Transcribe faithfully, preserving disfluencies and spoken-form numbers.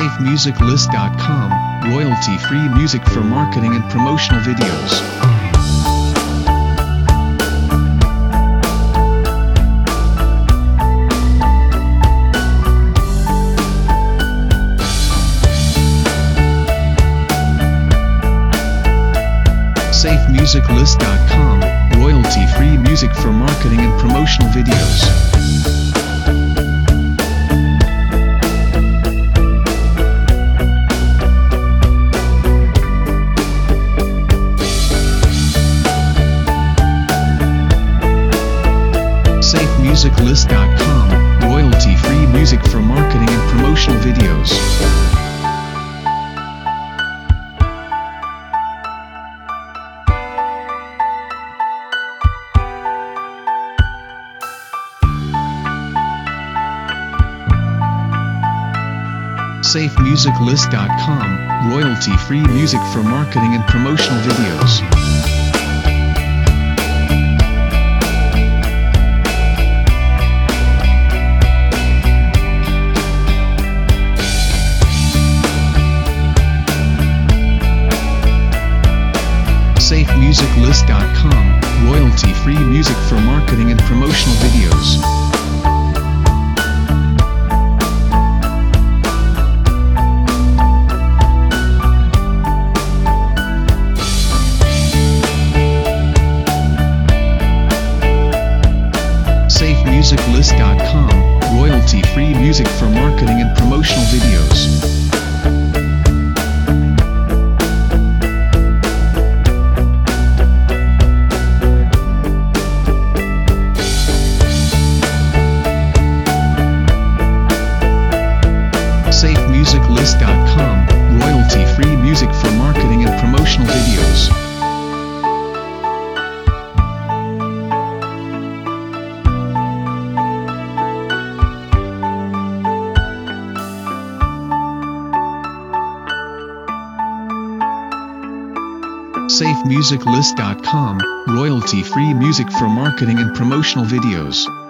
safe music list dot com, royalty-free music for marketing and promotional videos. safe music list dot com, royalty-free music for marketing and promotional videos. safe music list dot com, royalty-free music for marketing and promotional videos. safe music list dot com, royalty-free music for marketing and promotional videos. safe music list dot com, royalty-free music for marketing and promotional videos. safe music list dot com, royalty-free music for marketing and promotional videos. safe music list dot com, royalty-free music for marketing and promotional videos. safe music list dot com, royalty-free music for marketing and promotional videos.